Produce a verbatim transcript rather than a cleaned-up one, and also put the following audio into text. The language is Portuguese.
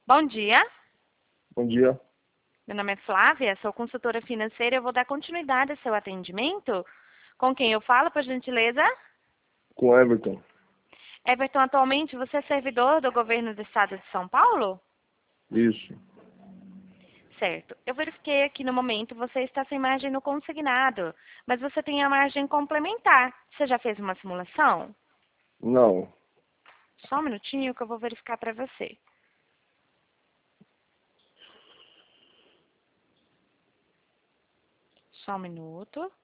Bom dia, Bom dia, meu nome é Flávia, sou consultora financeira e eu vou dar continuidade ao seu atendimento. Com quem eu falo, por gentileza? com Everton. Everton, atualmente você é servidor do governo do estado de São Paulo? Isso. Certo. Eu verifiquei aqui no momento, você está sem margem no consignado, mas você tem a margem complementar. Você já fez uma simulação? Não. Só um minutinho que eu vou verificar para você. Só um minuto.